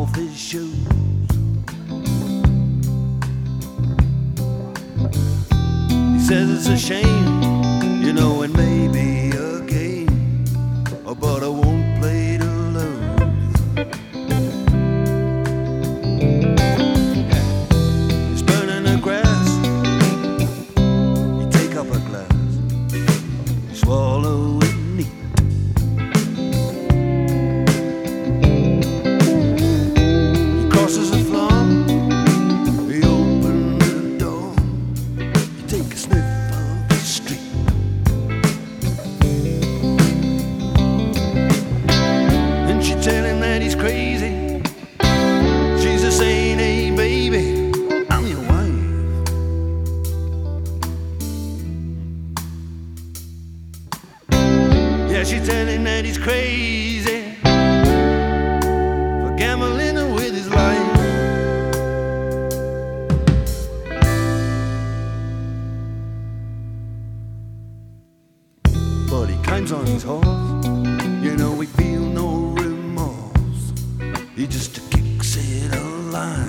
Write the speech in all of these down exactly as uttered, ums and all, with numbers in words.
off his shoes. He says it's a shame, you know, it may be a game, but I won't play to lose. He's burning the grass, you take up a glass, you swallow it neat. He crosses the floor, he opens the door, you take a sniff of the street. And she tell him that he's crazy. She's a saying, hey baby, I'm your wife. Yeah, she tell him that he's crazy for gambling with his life. But he climbs on his horse, you know, he feel no remorse. He just kicks it alive.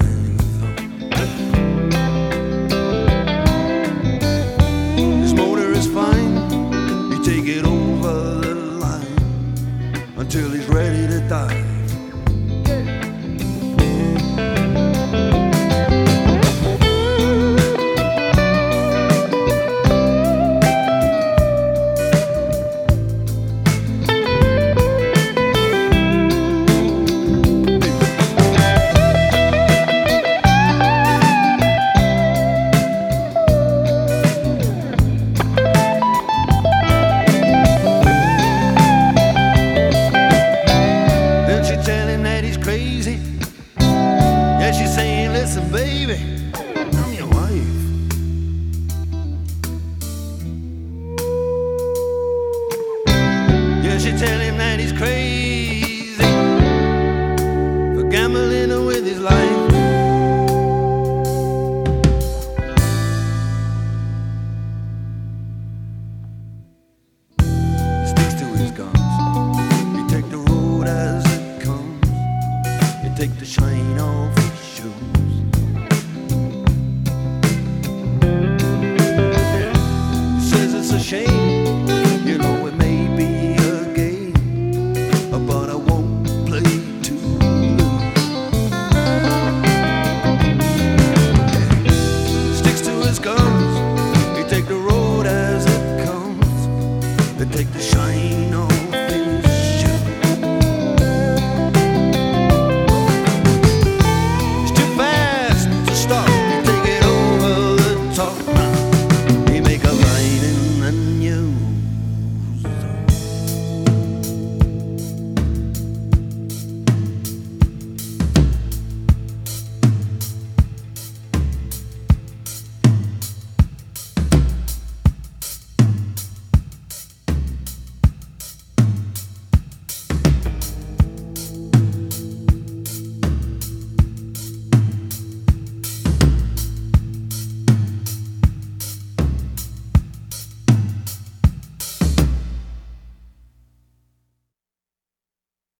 His motor is fine, he take it over the line until he's ready to dive. Then she tell him that he's crazy. Yeah, she's saying, listen baby,